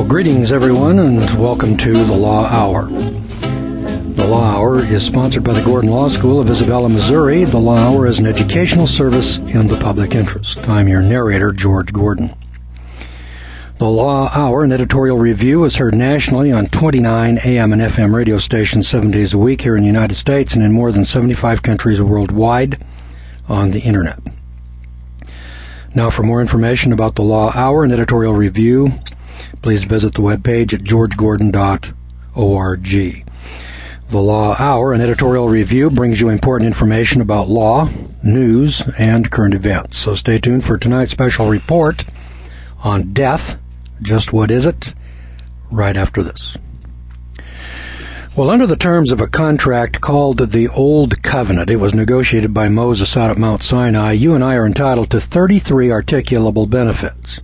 Greetings, everyone, and welcome to the Law Hour. The Law Hour is sponsored by the Gordon Law School of Isabella, Missouri. The Law Hour is an educational service in the public interest. I'm your narrator, George Gordon. The Law Hour, an editorial review, is heard nationally on 29 AM and FM radio stations 7 days a week here in the United States and in more than 75 countries worldwide on the Internet. Now, for more information about the Law Hour and editorial review, please visit the webpage at georgegordon.org. The Law Hour, an editorial review, brings you important information about law, news, and current events. So stay tuned for tonight's special report on death. Just what is it? Right after this. Well, under the terms of a contract called the Old Covenant, it was negotiated by Moses out at Mount Sinai, you and I are entitled to 33 articulable benefits.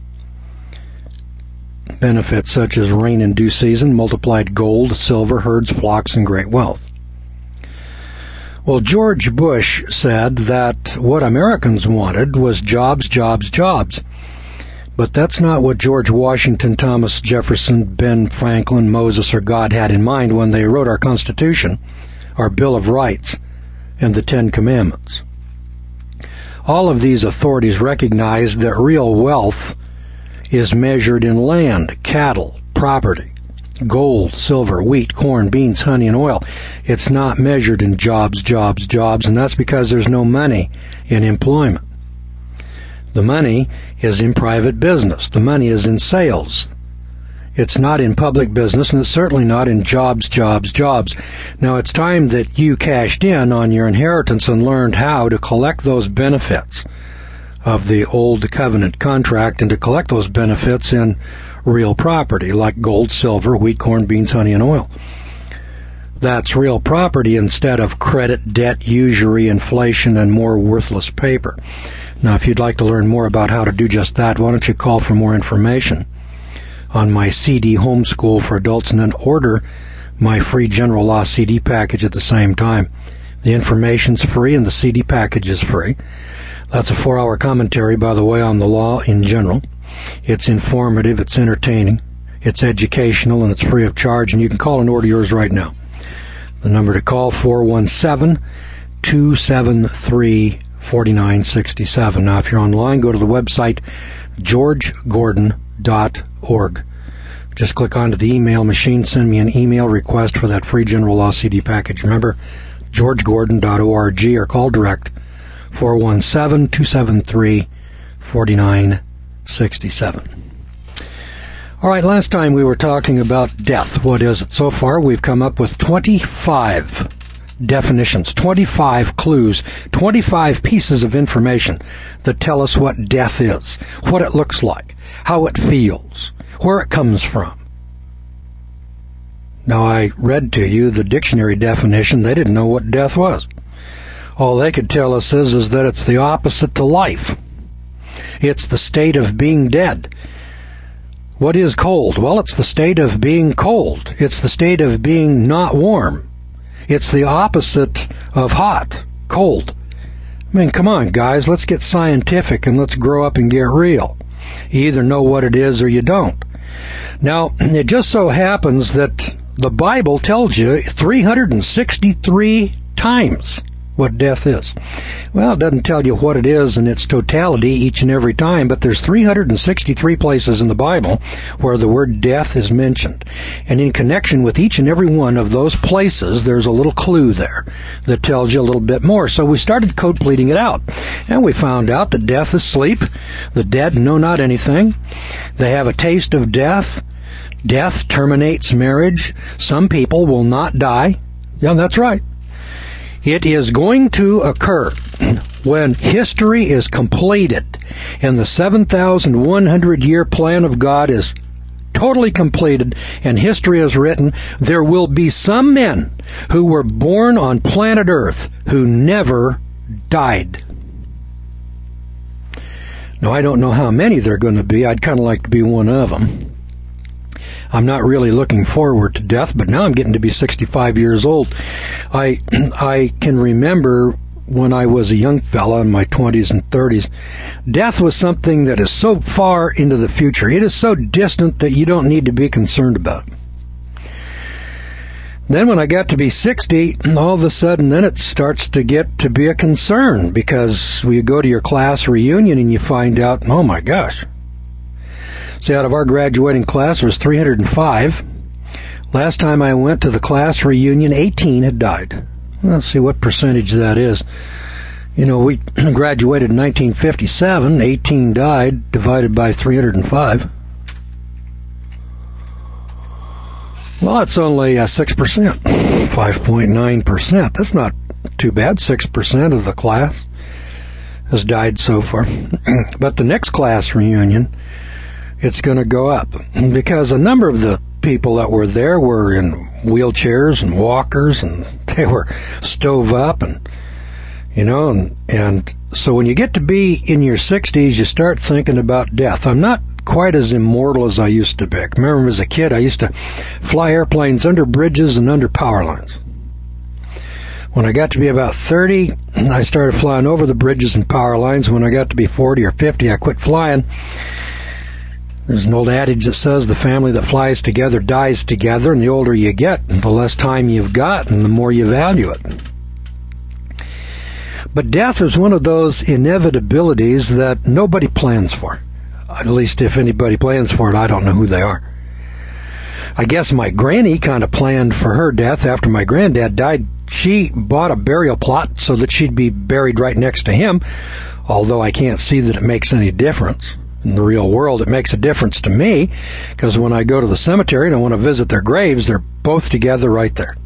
Benefits such as rain in due season, multiplied gold, silver, herds, flocks, and great wealth. Well, George Bush said that what Americans wanted was jobs, jobs, jobs. But that's not what George Washington, Thomas Jefferson, Ben Franklin, Moses, or God had in mind when they wrote our Constitution, our Bill of Rights, and the Ten Commandments. All of these authorities recognized that real wealth is measured in land, cattle, property, gold, silver, wheat, corn, beans, honey, and oil. It's not measured in jobs, jobs, jobs, and that's because there's no money in employment. The money is in private business. The money is in sales. It's not in public business, and it's certainly not in jobs, jobs, jobs. Now, it's time that you cashed in on your inheritance and learned how to collect those benefits of the Old Covenant contract and to collect those benefits in real property like gold, silver, wheat, corn, beans, honey, and oil. That's real property instead of credit, debt, usury, inflation, and more worthless paper. Now, if you'd like to learn more about how to do just that, why don't you call for more information on my CD Homeschool for Adults and then order my free General Law CD package at the same time. The information's free and the CD package is free. That's a 4-hour commentary, by the way, on the law in general. It's informative, it's entertaining, it's educational, and it's free of charge, and you can call and order yours right now. The number to call, 417-273-4967. Now, if you're online, go to the website georgegordon.org. Just click onto the email machine, send me an email request for that free General Law CD package. Remember, georgegordon.org, or call direct, 417-273-4967. All right, last time we were talking about death. What is it? So far, we've come up with 25 definitions, 25 clues, 25 pieces of information that tell us what death is, what it looks like, how it feels, where it comes from. Now, I read to you the dictionary definition. They didn't know what death was. All they could tell us is that it's the opposite to life. It's the state of being dead. What is cold? Well, it's the state of being cold. It's the state of being not warm. It's the opposite of hot, cold. I mean, come on, guys, let's get scientific and let's grow up and get real. You either know what it is or you don't. Now, it just so happens that the Bible tells you 363 times what death is. Well, it doesn't tell you what it is in its totality each and every time, but there's 363 places in the Bible where the word death is mentioned. And in connection with each and every one of those places, there's a little clue there that tells you a little bit more. So we started code pleading it out. And we found out that death is sleep. The dead know not anything. They have a taste of death. Death terminates marriage. Some people will not die. Yeah, that's right. It is going to occur when history is completed and the 7,100-year plan of God is totally completed and history is written. There will be some men who were born on planet Earth who never died. Now, I don't know how many there are going to be. I'd kind of like to be one of them. I'm not really looking forward to death, but now I'm getting to be 65 years old. I can remember when I was a young fella in my 20s and 30s, death was something that is so far into the future. It is so distant that you don't need to be concerned about it. Then when I got to be 60, all of a sudden then it starts to get to be a concern, because you go to your class reunion and you find out, oh my gosh. See, out of our graduating class was 305. Last time I went to the class reunion, 18 had died. Let's see what percentage that is. You know, we graduated in 1957, 18 died, divided by 305. Well, it's only 6%, 5.9%. That's not too bad. 6% of the class has died so far. But the next class reunion, it's going to go up, because a number of the people that were there were in wheelchairs and walkers, and they were stove up, and and so when you get to be in your 60s, you start thinking about death. I'm not quite as immortal as I used to be. I remember as a kid, I used to fly airplanes under bridges and under power lines. When I got to be about 30, I started flying over the bridges and power lines. When I got to be 40 or 50, I quit flying. There's an old adage that says the family that flies together dies together, and the older you get, the less time you've got, and the more you value it. But death is one of those inevitabilities that nobody plans for. At least if anybody plans for it, I don't know who they are. I guess my granny kind of planned for her death after my granddad died. She bought a burial plot so that she'd be buried right next to him, although I can't see that it makes any difference. In the real world, it makes a difference to me, because when I go to the cemetery and I want to visit their graves, they're both together right there.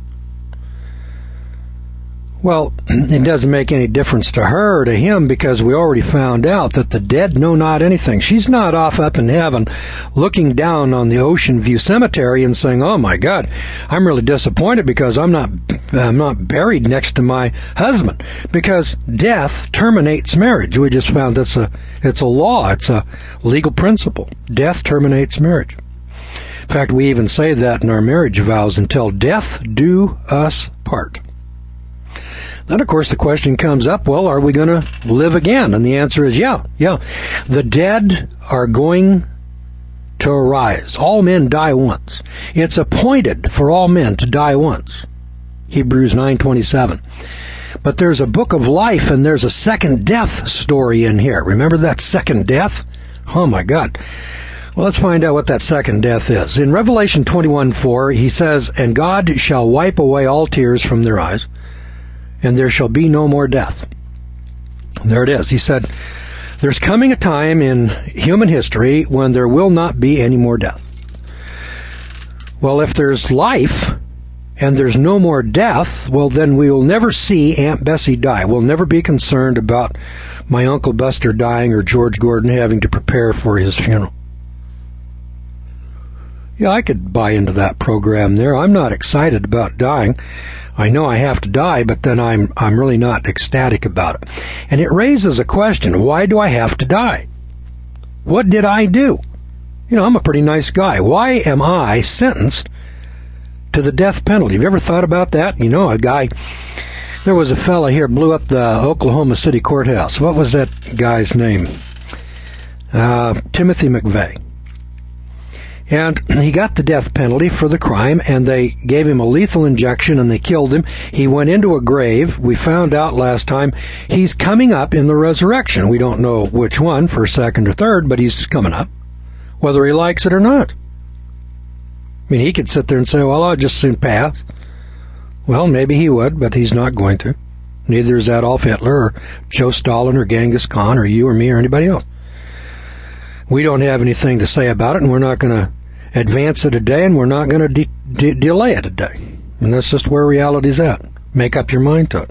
Well, it doesn't make any difference to her or to him, because we already found out that the dead know not anything. She's not off up in heaven looking down on the Ocean View Cemetery and saying, oh my God, I'm really disappointed because I'm not buried next to my husband. Because death terminates marriage. We just found it's a law. It's a legal principle. Death terminates marriage. In fact, we even say that in our marriage vows, until death do us part. Then, of course, the question comes up, well, are we going to live again? And the answer is yeah. The dead are going to arise. All men die once. It's appointed for all men to die once. Hebrews 9:27. But there's a book of life, and there's a second death story in here. Remember that second death? Oh, my God. Well, let's find out what that second death is. In Revelation 21:4, he says, and God shall wipe away all tears from their eyes, and there shall be no more death. There it is. He said, there's coming a time in human history when there will not be any more death. Well, if there's life and there's no more death, well, then we will never see Aunt Bessie die. We'll never be concerned about my Uncle Buster dying or George Gordon having to prepare for his funeral. Yeah, I could buy into that program there. I'm not excited about dying. I know I have to die, but then I'm really not ecstatic about it. And it raises a question, why do I have to die? What did I do? I'm a pretty nice guy. Why am I sentenced to the death penalty? Have you ever thought about that? A guy, there was a fella here blew up the Oklahoma City courthouse. What was that guy's name? Timothy McVeigh. And he got the death penalty for the crime, and they gave him a lethal injection, and they killed him. He went into a grave. We found out last time he's coming up in the resurrection. We don't know which one, first, second, or third, but he's coming up, whether he likes it or not. I mean, he could sit there and say, well, I'll just soon pass. Well, maybe he would, but he's not going to. Neither is Adolf Hitler or Joe Stalin or Genghis Khan or you or me or anybody else. We don't have anything to say about it, and we're not going to advance it a day, and we're not going to delay it a day. And that's just where reality's at. Make up your mind to it.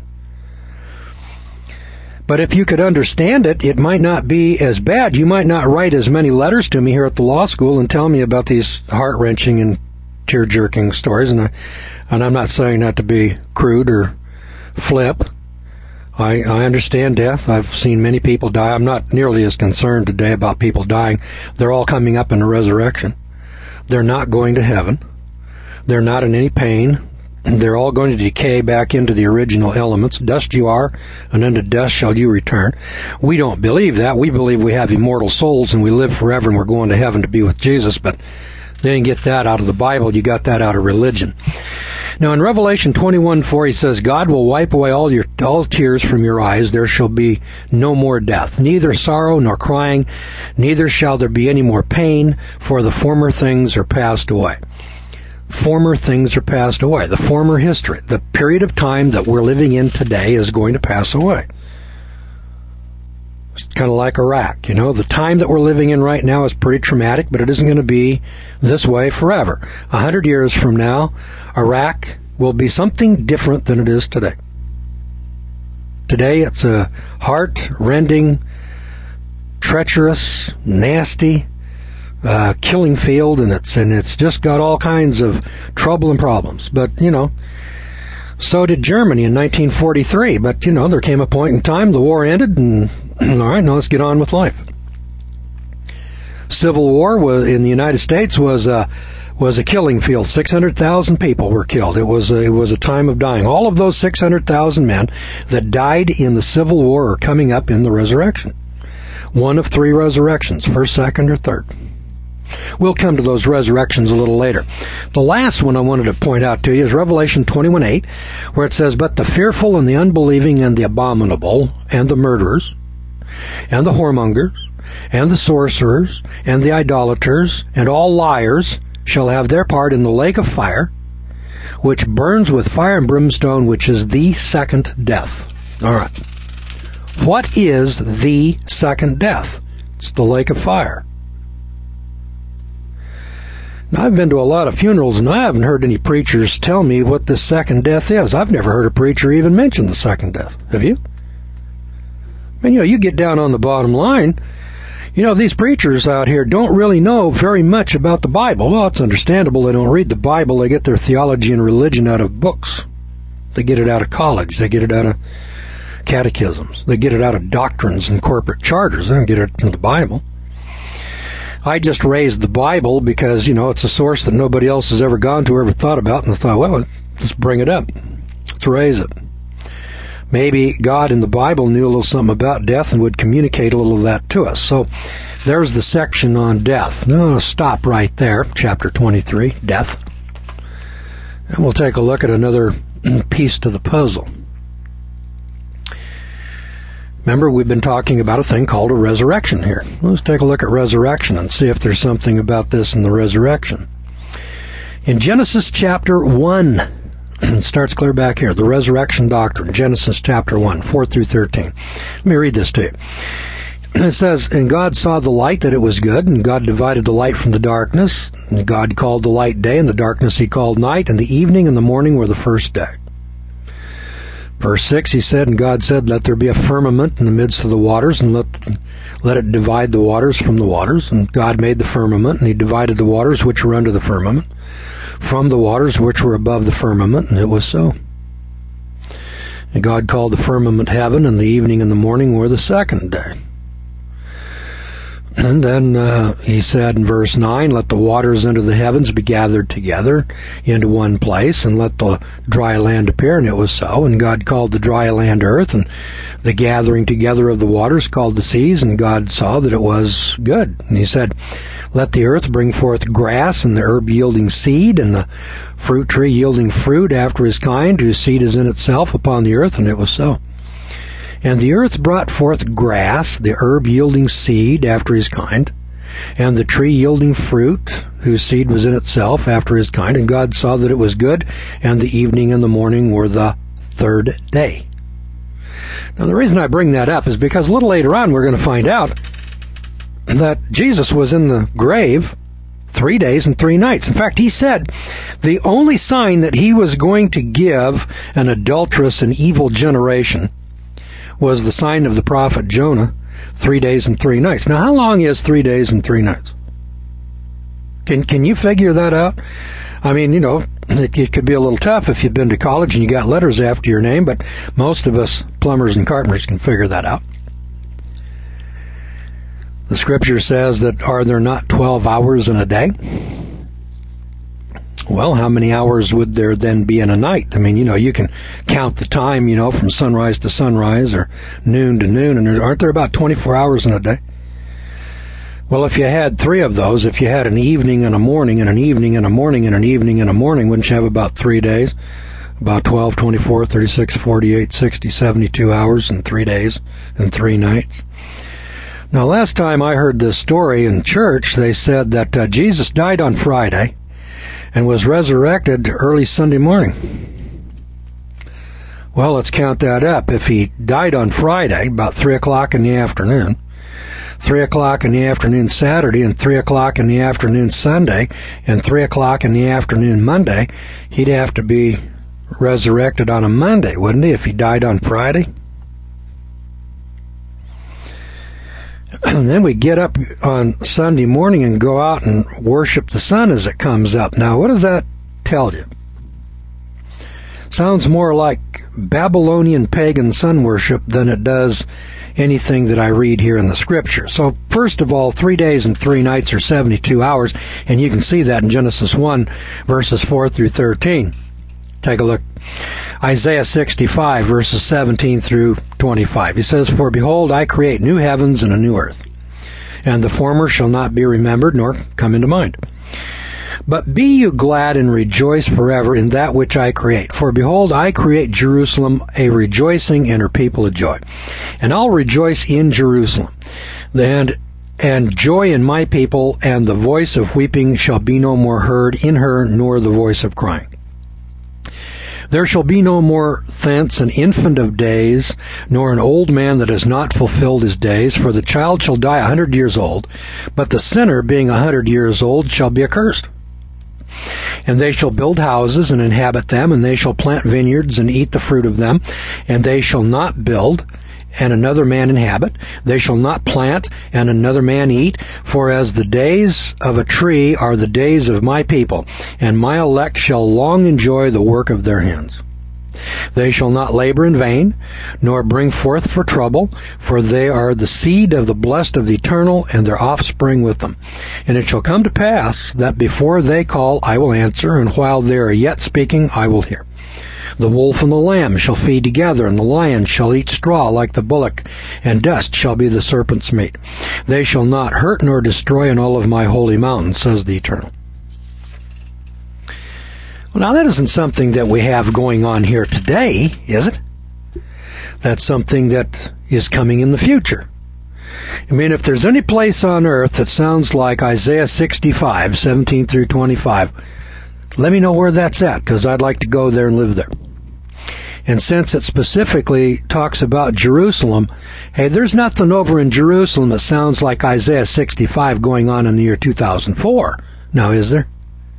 But if you could understand it, it might not be as bad. You might not write as many letters to me here at the law school and tell me about these heart-wrenching and tear-jerking stories. And I'm not saying that to be crude or flip. I understand death. I've seen many people die. I'm not nearly as concerned today about people dying. They're all coming up in the resurrection. They're not going to heaven. They're not in any pain. They're all going to decay back into the original elements. Dust you are, and unto dust shall you return. We don't believe that. We believe we have immortal souls and we live forever and we're going to heaven to be with Jesus, but they didn't get that out of the Bible. You got that out of religion. Now in Revelation 21:4 he says, God will wipe away all tears from your eyes. There shall be no more death, neither sorrow nor crying, neither shall there be any more pain, for the former things are passed away. Former things are passed away. The former history, the period of time that we're living in today is going to pass away. It's kind of like Iraq. You know, the time that we're living in right now is pretty traumatic, but it isn't going to be this way forever. 100 years from now, Iraq will be something different than it is today. Today it's a heart-rending, treacherous, nasty, killing field, and it's just got all kinds of trouble and problems. But, you know, so did Germany in 1943. But, you know, there came a point in time, the war ended, and all right, now let's get on with life. Civil War in the United States was a killing field. 600,000 people were killed. It was a time of dying. All of those 600,000 men that died in the Civil War are coming up in the resurrection. One of three resurrections, first, second, or third. We'll come to those resurrections a little later. The last one I wanted to point out to you is Revelation 21:8, where it says, But the fearful and the unbelieving and the abominable and the murderers and the whoremongers and the sorcerers and the idolaters and all liars shall have their part in the lake of fire, which burns with fire and brimstone, which is the second death. All right. What is the second death? It's the lake of fire. Now, I've been to a lot of funerals, and I haven't heard any preachers tell me what the second death is. I've never heard a preacher even mention the second death. Have you? I mean, you know, you get down on the bottom line, you know, these preachers out here don't really know very much about the Bible. Well, it's understandable. They don't read the Bible. They get their theology and religion out of books. They get it out of college. They get it out of catechisms. They get it out of doctrines and corporate charters. They don't get it from the Bible. I just raised the Bible because, you know, it's a source that nobody else has ever gone to or ever thought about, and I thought, well, let's bring it up. Let's raise it. Maybe God in the Bible knew a little something about death and would communicate a little of that to us. So there's the section on death. Now let's stop right there, chapter 23, death. And we'll take a look at another piece to the puzzle. Remember, we've been talking about a thing called a resurrection here. Let's take a look at resurrection and see if there's something about this in the resurrection. In Genesis chapter 1, it starts clear back here, the resurrection doctrine, Genesis chapter 1, 4 through 13. Let me read this to you. It says, And God saw the light that it was good, and God divided the light from the darkness. And God called the light day, and the darkness he called night, and the evening and the morning were the first day. Verse 6, he said, And God said, Let there be a firmament in the midst of the waters, and let it divide the waters from the waters. And God made the firmament, and he divided the waters which were under the firmament from the waters which were above the firmament, and it was so. And God called the firmament heaven, and the evening and the morning were the second day. And then he said in verse 9, Let the waters under the heavens be gathered together into one place, and let the dry land appear, and it was so. And God called the dry land earth, and the gathering together of the waters called the seas, and God saw that it was good. And he said, Let the earth bring forth grass, and the herb yielding seed, and the fruit tree yielding fruit after his kind, whose seed is in itself upon the earth, and it was so. And the earth brought forth grass, the herb yielding seed after his kind, and the tree yielding fruit, whose seed was in itself after his kind. And God saw that it was good, and the evening and the morning were the third day. Now, the reason I bring that up is because a little later on we're going to find out that Jesus was in the grave 3 days and 3 nights. In fact, he said the only sign that he was going to give an adulterous and evil generation was the sign of the prophet Jonah, 3 days and 3 nights. Now, how long is 3 days and 3 nights? Can you figure that out? I mean, you know, it could be a little tough if you've been to college and you got letters after your name, but most of us plumbers and carpenters can figure that out. The scripture says that, are there not 12 hours in a day? Well, how many hours would there then be in a night? I mean, you can count the time, from sunrise to sunrise or noon to noon, and aren't there about 24 hours in a day? Well, if you had 3 of those, if you had an evening and a morning and an evening and a morning and an evening and a morning, wouldn't you have about 3 days? About 12, 24, 36, 48, 60, 72 hours and 3 days and 3 nights. Now, last time I heard this story in church, they said that Jesus died on Friday and was resurrected early Sunday morning. Well, let's count that up. If he died on Friday, about 3 o'clock in the afternoon, 3 o'clock in the afternoon Saturday, and 3 o'clock in the afternoon Sunday, and 3 o'clock in the afternoon Monday, he'd have to be resurrected on a Monday, wouldn't he, if he died on Friday? And then we get up on Sunday morning and go out and worship the sun as it comes up. Now, what does that tell you? Sounds more like Babylonian pagan sun worship than it does anything that I read here in the Scripture. So, first of all, 3 days and 3 nights are 72 hours, and you can see that in Genesis 1, verses 4 through 13. Take a look. Isaiah 65, verses 17 through 25. He says, "For behold, I create new heavens and a new earth, and the former shall not be remembered nor come into mind. But be you glad and rejoice forever in that which I create. For behold, I create Jerusalem a rejoicing and her people a joy. And I'll rejoice in Jerusalem, and joy in my people, and the voice of weeping shall be no more heard in her, nor the voice of crying. There shall be no more thence an infant of days, nor an old man that has not fulfilled his days, for the child shall die 100 years old, but the sinner, being 100 years old, shall be accursed. And they shall build houses and inhabit them, and they shall plant vineyards and eat the fruit of them, and they shall not build, and another man inhabit. They shall not plant, and another man eat. For as the days of a tree are the days of my people, and my elect shall long enjoy the work of their hands. They shall not labor in vain, nor bring forth for trouble, for they are the seed of the blessed of the Eternal, and their offspring with them. And it shall come to pass that before they call, I will answer, and while they are yet speaking, I will hear. The wolf and the lamb shall feed together, and the lion shall eat straw like the bullock, and dust shall be the serpent's meat. They shall not hurt nor destroy in all of my holy mountain, says the Eternal." Well, now that isn't something that we have going on here today, is it? That's something that is coming in the future. I mean, if there's any place on earth that sounds like Isaiah 65, 17 through 25, let me know where that's at, because I'd like to go there and live there. And since it specifically talks about Jerusalem, hey, there's nothing over in Jerusalem that sounds like Isaiah 65 going on in the year 2004. Now, is there?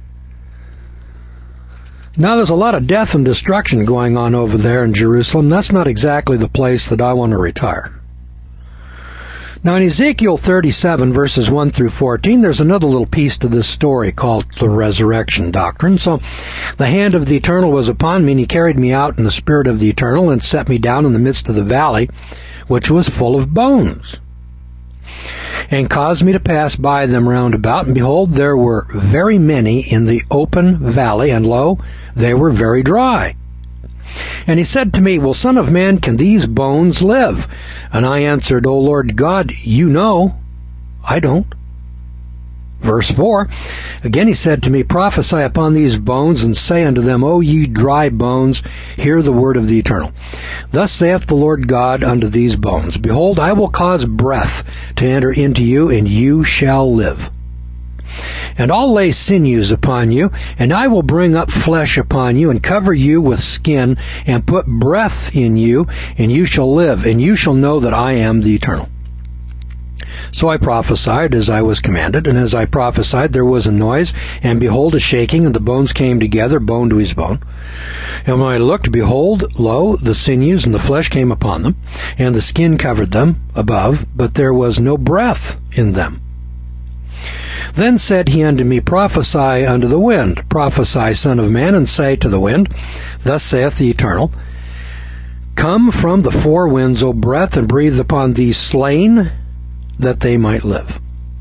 Now, there's a lot of death and destruction going on over there in Jerusalem. That's not exactly the place that I want to retire. Now, in Ezekiel 37, verses 1 through 14, there's another little piece to this story called the resurrection doctrine. So, the hand of the Eternal was upon me, and he carried me out in the spirit of the Eternal, and set me down in the midst of the valley, which was full of bones, and caused me to pass by them round about. And behold, there were very many in the open valley, and lo, they were very dry. And he said to me, Well, son of man, can these bones live? And I answered, O Lord God, you know. I don't. Verse 4, again he said to me, Prophesy upon these bones, and say unto them, O ye dry bones, hear the word of the Eternal. Thus saith the Lord God unto these bones, Behold, I will cause breath to enter into you, and you shall live. And I'll lay sinews upon you, and I will bring up flesh upon you, and cover you with skin, and put breath in you, and you shall live, and you shall know that I am the Eternal. So I prophesied as I was commanded, and as I prophesied there was a noise, and behold a shaking, and the bones came together, bone to his bone. And when I looked, behold, lo, the sinews and the flesh came upon them, and the skin covered them above, but there was no breath in them. Then said he unto me, Prophesy unto the wind, prophesy, son of man, and say to the wind, Thus saith the Eternal, Come from the four winds, O breath, and breathe upon these slain, that they might live.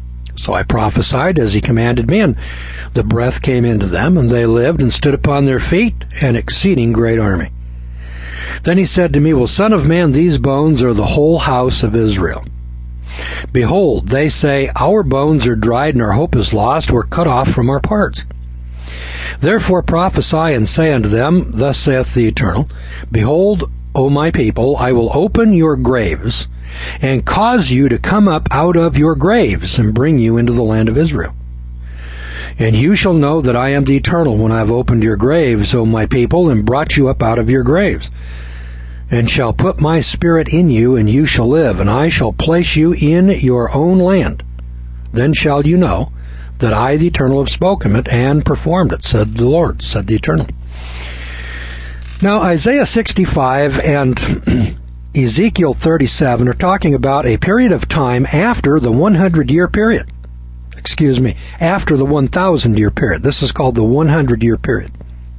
So I prophesied as he commanded me, and the breath came into them, and they lived and stood upon their feet, an exceeding great army. Then he said to me, Well, son of man, these bones are the whole house of Israel. Behold, they say, Our bones are dried, and our hope is lost. We're cut off from our parts. Therefore prophesy and say unto them, Thus saith the Eternal, Behold, O my people, I will open your graves, and cause you to come up out of your graves, and bring you into the land of Israel. And you shall know that I am the Eternal, when I have opened your graves, O my people, and brought you up out of your graves, and shall put my spirit in you, and you shall live, and I shall place you in your own land. Then shall you know that I, the Eternal, have spoken it and performed it, said the Lord, said the Eternal. Now, Isaiah 65 and Ezekiel 37 are talking about a period of time after the 100-year period. After the 1,000-year period. This is called the 100-year period.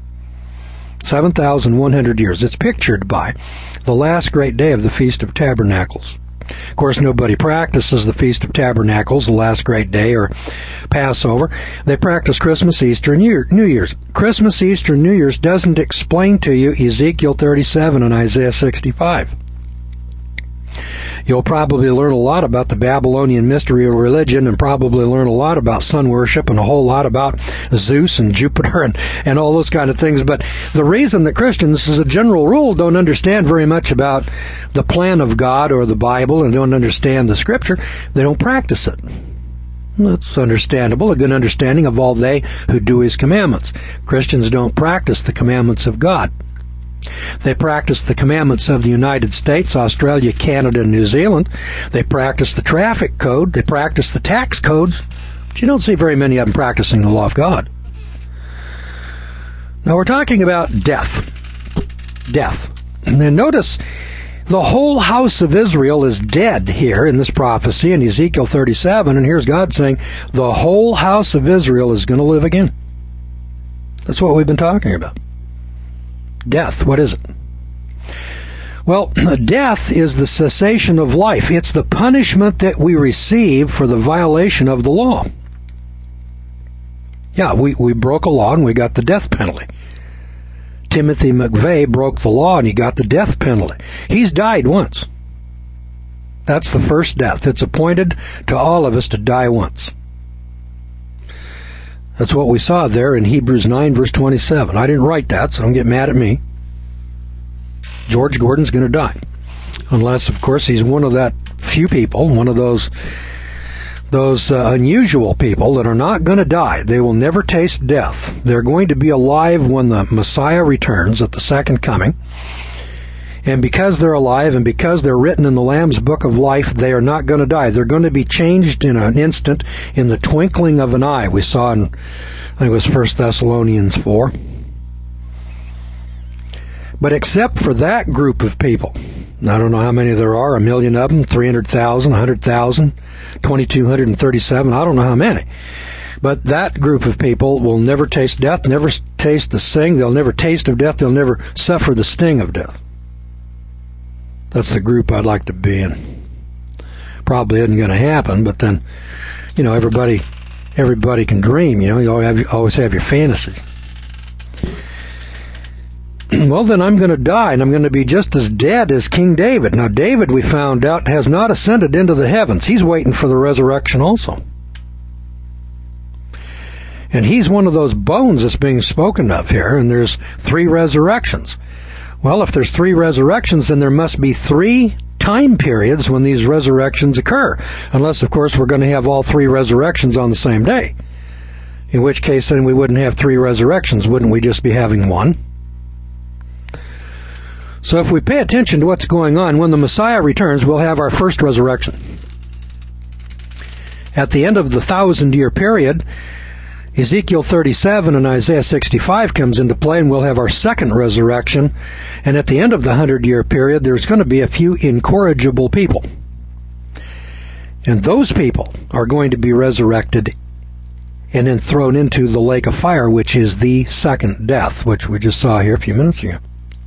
7,100 years. It's pictured by the last great day of the Feast of Tabernacles. Of course, nobody practices the Feast of Tabernacles, the last great day, or Passover. They practice Christmas, Easter, and New Year's. Christmas, Easter, and New Year's doesn't explain to you Ezekiel 37 and Isaiah 65. You'll probably learn a lot about the Babylonian mystery of religion, and probably learn a lot about sun worship and a whole lot about Zeus and Jupiter and all those kind of things. But the reason that Christians, as a general rule, don't understand very much about the plan of God or the Bible and don't understand the Scripture, they don't practice it. That's understandable, a good understanding of all they who do His commandments. Christians don't practice the commandments of God. They practice the commandments of the United States, Australia, Canada, and New Zealand. They practice the traffic code. They practice the tax codes. But you don't see very many of them practicing the law of God. Now we're talking about death. Death. And then notice the whole house of Israel is dead here in this prophecy in Ezekiel 37. And here's God saying the whole house of Israel is going to live again. That's what we've been talking about. Death, what is it? Well, death is the cessation of life. It's the punishment that we receive for the violation of the law. Yeah, we broke a law and we got the death penalty. Timothy McVeigh broke the law and he got the death penalty. He's died once. That's the first death. It's appointed to all of us to die once. That's what we saw there in Hebrews 9, verse 27. I didn't write that, so don't get mad at me. George Gordon's going to die. Unless, of course, he's one of that few people, one of those unusual people that are not going to die. They will never taste death. They're going to be alive when the Messiah returns at the second coming. And because they're alive and because they're written in the Lamb's Book of Life, they are not going to die. They're going to be changed in an instant, in the twinkling of an eye. We saw in, I think it was 1 Thessalonians 4. But except for that group of people, I don't know how many there are, 1 million of them, 300,000, 100,000, 2,237, I don't know how many. But that group of people will never taste death, never taste the sting, they'll never taste of death, they'll never suffer the sting of death. That's the group I'd like to be in. Probably isn't going to happen, but then, everybody can dream, you always have your fantasies. Well, then I'm going to die, and I'm going to be just as dead as King David. Now, David, we found out, has not ascended into the heavens. He's waiting for the resurrection also. And he's one of those bones that's being spoken of here, and there's 3 resurrections. Well, if there's 3 resurrections, then there must be 3 time periods when these resurrections occur. Unless, of course, we're going to have all 3 resurrections on the same day. In which case, then we wouldn't have 3 resurrections. Wouldn't we just be having 1? So if we pay attention to what's going on, when the Messiah returns, we'll have our first resurrection. At the end of the 1,000-year period, Ezekiel 37 and Isaiah 65 comes into play, and we'll have our second resurrection. And at the end of the 100-year period, there's going to be a few incorrigible people. And those people are going to be resurrected and then thrown into the lake of fire, which is the second death, which we just saw here a few minutes ago.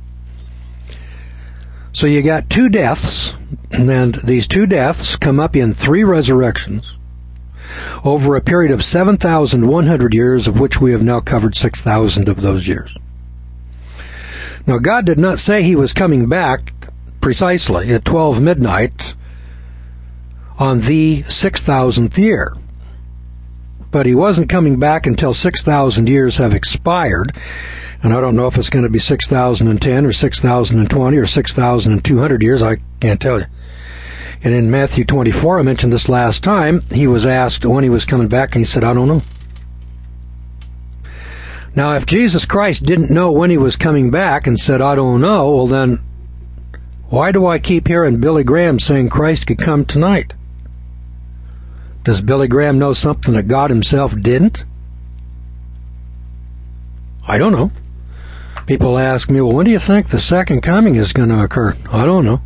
So you got 2 deaths, and these 2 deaths come up in 3 resurrections. over a period of 7,100 years, of which we have now covered 6,000 of those years. Now, God did not say he was coming back precisely at 12 midnight on the 6,000th year. But he wasn't coming back until 6,000 years have expired. And I don't know if it's going to be 6,010 or 6,020 or 6,200 years. I can't tell you. And in Matthew 24, I mentioned this last time, he was asked when he was coming back, and he said, I don't know. Now, if Jesus Christ didn't know when he was coming back and said, I don't know, well then, why do I keep hearing Billy Graham saying Christ could come tonight? Does Billy Graham know something that God himself didn't? I don't know. People ask me, well, when do you think the second coming is going to occur? I don't know.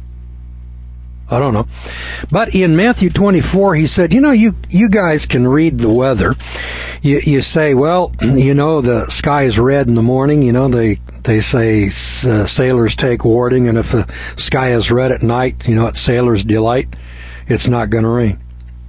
But in Matthew 24, he said, you guys can read the weather. You say, well, the sky is red in the morning. They say sailors take warning, and if the sky is red at night, it's sailor's delight. It's not going to rain.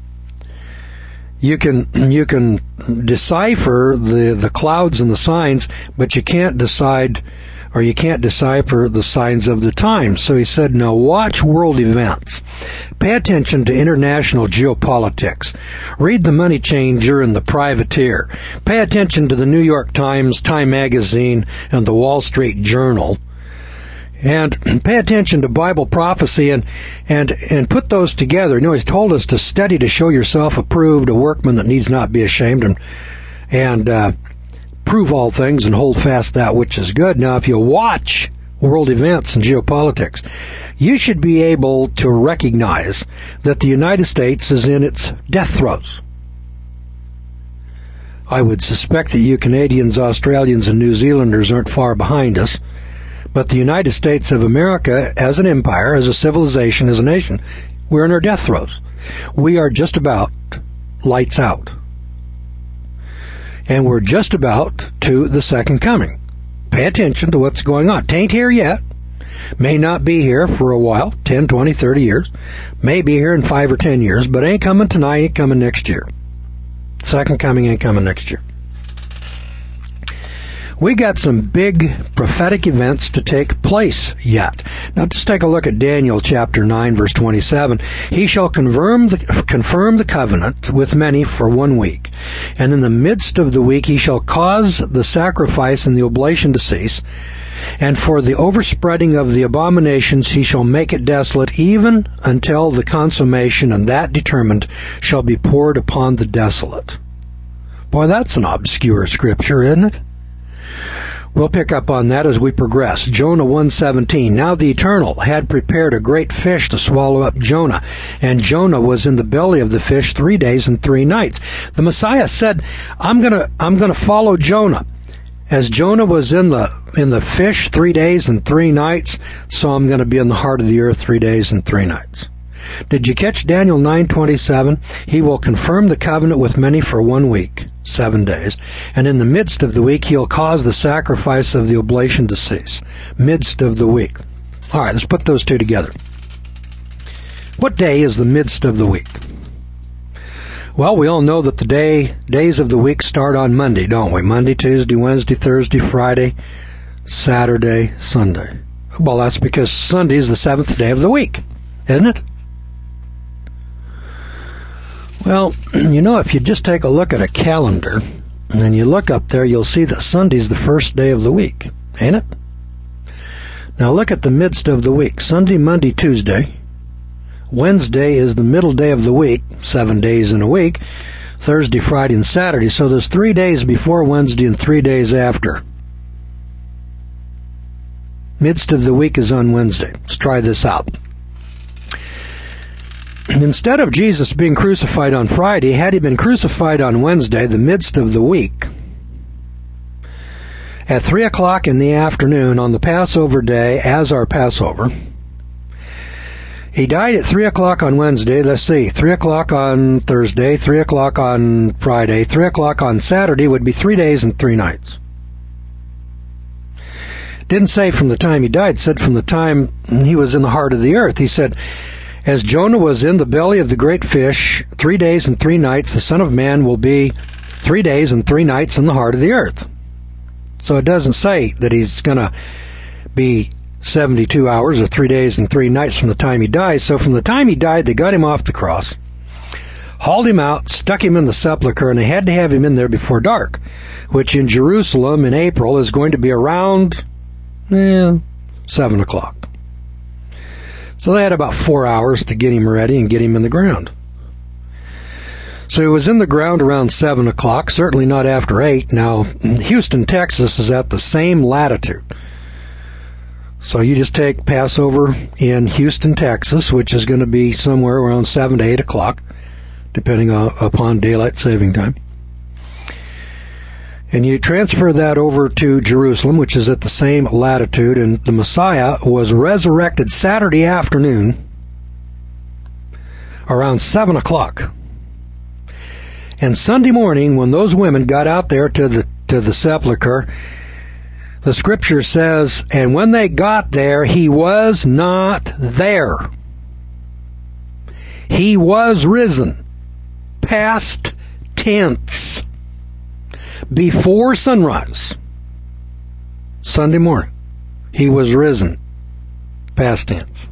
You can decipher the clouds and the signs, but you can't decipher the signs of the times. So he said, now watch world events. Pay attention to international geopolitics. Read the Money Changer and the Privateer. Pay attention to the New York Times, Time Magazine, and the Wall Street Journal. And pay attention to Bible prophecy and put those together. He's told us to study to show yourself approved, a workman that needs not be ashamed, and prove all things and hold fast that which is good. Now, if you watch world events and geopolitics, you should be able to recognize that the United States is in its death throes. I would suspect that you Canadians, Australians, and New Zealanders aren't far behind us. But the United States of America, as an empire, as a civilization, as a nation, we're in our death throes. We are just about lights out. And we're just about to the second coming. Pay attention to what's going on. Tain't here yet. May not be here for a while, 10, 20, 30 years. May be here in 5 or 10 years, but ain't coming tonight, ain't coming next year. Second coming ain't coming next year. We got some big prophetic events to take place yet. Now just take a look at Daniel chapter 9 verse 27. He shall confirm the covenant with many for 1 week. And in the midst of the week he shall cause the sacrifice and the oblation to cease. And for the overspreading of the abominations he shall make it desolate, even until the consummation, and that determined shall be poured upon the desolate. Boy, that's an obscure scripture, isn't it? We'll pick up on that as we progress. Jonah 1:17. Now the Eternal had prepared a great fish to swallow up Jonah, and Jonah was in the belly of the fish 3 days and 3 nights. The Messiah said, I'm gonna follow Jonah. As Jonah was in the fish 3 days and 3 nights, so I'm going to be in the heart of the earth 3 days and 3 nights. Did you catch Daniel 9:27? He will confirm the covenant with many for 1 week, 7 days. And in the midst of the week, he'll cause the sacrifice of the oblation to cease. Midst of the week. All right, let's put those two together. What day is the midst of the week? Well, we all know that the days of the week start on Monday, don't we? Monday, Tuesday, Wednesday, Thursday, Friday, Saturday, Sunday. Well, that's because Sunday is the 7th day of the week, isn't it? Well, if you just take a look at a calendar, and you look up there, you'll see that Sunday's the first day of the week, ain't it? Now look at the midst of the week. Sunday, Monday, Tuesday. Wednesday is the middle day of the week, 7 days in a week. Thursday, Friday, and Saturday. So there's 3 days before Wednesday and 3 days after. Midst of the week is on Wednesday. Let's try this out. Instead of Jesus being crucified on Friday, had he been crucified on Wednesday, the midst of the week, at 3 o'clock in the afternoon on the Passover day, as our Passover, he died at 3 o'clock on Wednesday, 3 o'clock on Thursday, 3 o'clock on Friday, 3 o'clock on Saturday would be 3 days and 3 nights. Didn't say from the time he died, said from the time he was in the heart of the earth. He said, As Jonah was in the belly of the great fish 3 days and 3 nights, the Son of Man will be 3 days and 3 nights in the heart of the earth. So it doesn't say that he's going to be 72 hours or 3 days and 3 nights from the time he dies. So from the time he died, they got him off the cross, hauled him out, stuck him in the sepulcher, and they had to have him in there before dark, which in Jerusalem in April is going to be around 7 o'clock. So they had about 4 hours to get him ready and get him in the ground. So he was in the ground around 7 o'clock, certainly not after 8. Now, Houston, Texas is at the same latitude. So you just take Passover in Houston, Texas, which is going to be somewhere around 7 to 8 o'clock, depending upon daylight saving time. And you transfer that over to Jerusalem, which is at the same latitude, and the Messiah was resurrected Saturday afternoon around 7 o'clock. And Sunday morning, when those women got out there to the sepulcher, the scripture says, and when they got there, he was not there. He was risen. Past tense. Before sunrise, Sunday morning, he was risen. Past tense.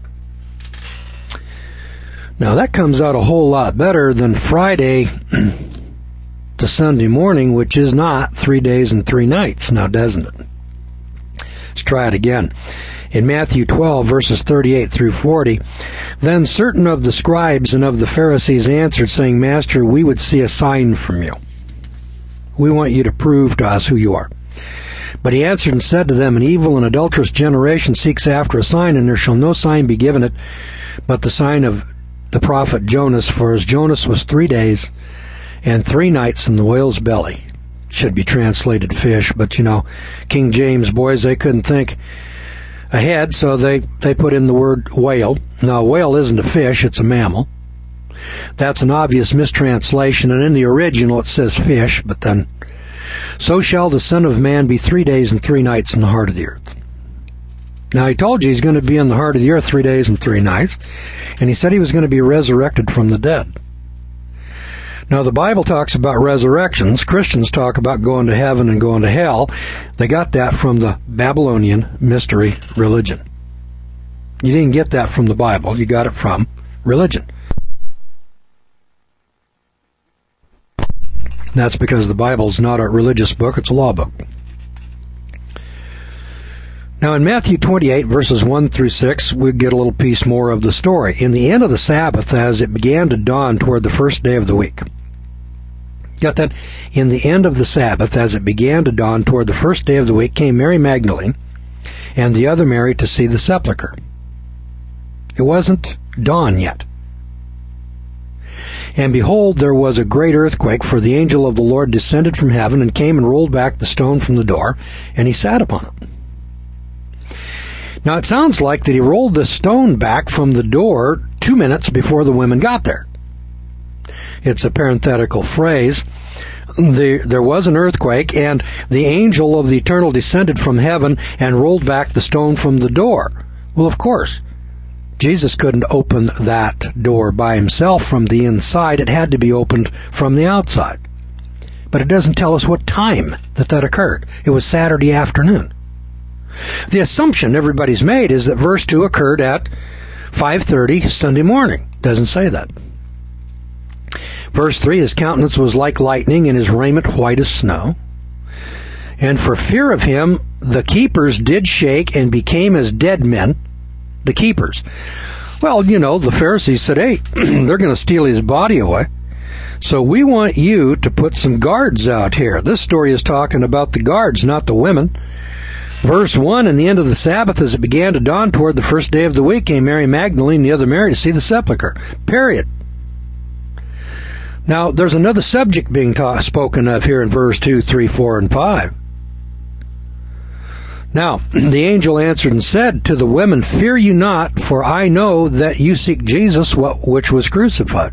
Now that comes out a whole lot better than Friday to Sunday morning, which is not 3 days and 3 nights, now doesn't it? Let's try it again. In Matthew 12, verses 38 through 40, then certain of the scribes and of the Pharisees answered, saying, Master, we would see a sign from you. We want you to prove to us who you are. But he answered and said to them, an evil and adulterous generation seeks after a sign, and there shall no sign be given it, but the sign of the prophet Jonas. For as Jonas was 3 days and 3 nights in the whale's belly. Should be translated fish, but King James boys, they couldn't think ahead, so they put in the word whale. Now, a whale isn't a fish, it's a mammal. That's an obvious mistranslation, and in the original it says fish, but then, so shall the Son of Man be 3 days and 3 nights in the heart of the earth. Now, he told you he's going to be in the heart of the earth 3 days and 3 nights, and he said he was going to be resurrected from the dead. Now, the Bible talks about resurrections. Christians talk about going to heaven and going to hell. They got that from the Babylonian mystery religion. You didn't get that from the Bible. You got it from religion. That's because the Bible's not a religious book, it's a law book. Now in Matthew 28, verses 1 through 6, we get a little piece more of the story. In the end of the Sabbath, as it began to dawn toward the first day of the week. Got that? In the end of the Sabbath, as it began to dawn toward the first day of the week, came Mary Magdalene and the other Mary to see the sepulcher. It wasn't dawn yet. And behold, there was a great earthquake, for the angel of the Lord descended from heaven and came and rolled back the stone from the door, and he sat upon it. Now it sounds like that he rolled the stone back from the door 2 minutes before the women got there. It's a parenthetical phrase. There was an earthquake, and the angel of the Eternal descended from heaven and rolled back the stone from the door. Well, of course, Jesus couldn't open that door by himself from the inside. It had to be opened from the outside. But it doesn't tell us what time that occurred. It was Saturday afternoon. The assumption everybody's made is that verse 2 occurred at 5:30 Sunday morning. Doesn't say that. Verse 3, his countenance was like lightning and his raiment white as snow. And for fear of him, the keepers did shake and became as dead men. The keepers. Well, the Pharisees said, hey, they're going to steal his body away. So we want you to put some guards out here. This story is talking about the guards, not the women. Verse 1, in the end of the Sabbath, as it began to dawn toward the first day of the week, came Mary Magdalene and the other Mary to see the sepulcher. Period. Now, there's another subject being spoken of here in verse 2, 3, 4, and 5. Now, the angel answered and said to the women, fear you not, for I know that you seek Jesus, which was crucified.